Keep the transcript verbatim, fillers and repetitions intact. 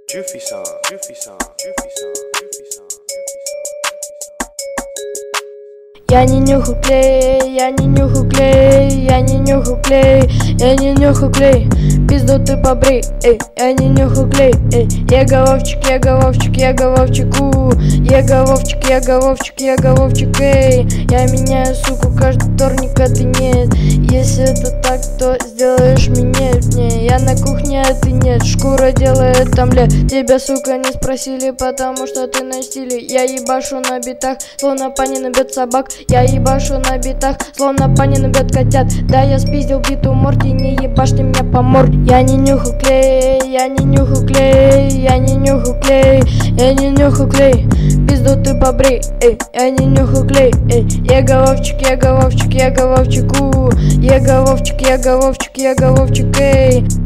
Juffy song, Juffy song, Juffy song, Juffy song, Я не нюхаю клей, я не нюхаю клей, я не нюхаю клей, я не нюхаю клей, пизду ты побрей, эй, я не нюхаю клей, эй, я головчик, я головчик, я головчику, я головчик, я головчик, я головчик, эй, я меняю суку каждый вторник, а ты нет, если это так, то сделаешь минет, я на кухне, а ты нет, шкура делает омлет, тебя, сука, не спросили, потому что ты на стиле, я ебашу на битах, словно Панин бьет собак. Я ебашу на битах, словно Панин бьет котят. Да, я спиздил биту Морти, не ебашь ты меня по морде. Я не нюхаю клей, я не нюхаю клей, я не нюхаю клей, я не нюхаю клей, пизду ты побрей, эй, я не нюхаю клей, эй, я головчик, я головчик, я головчику, я головчик, я головчик, я головчик, эй.